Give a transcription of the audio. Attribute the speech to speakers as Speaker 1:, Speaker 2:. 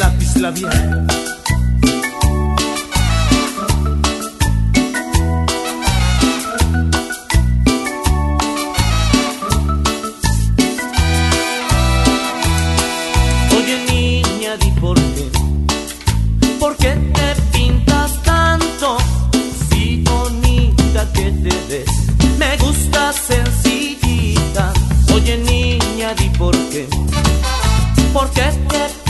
Speaker 1: lápiz labial. Oye niña, di por qué. ¿Por qué te pintas tanto? Si bonita que te ves, me gusta sencillita. Oye niña, di por qué. ¿Por qué te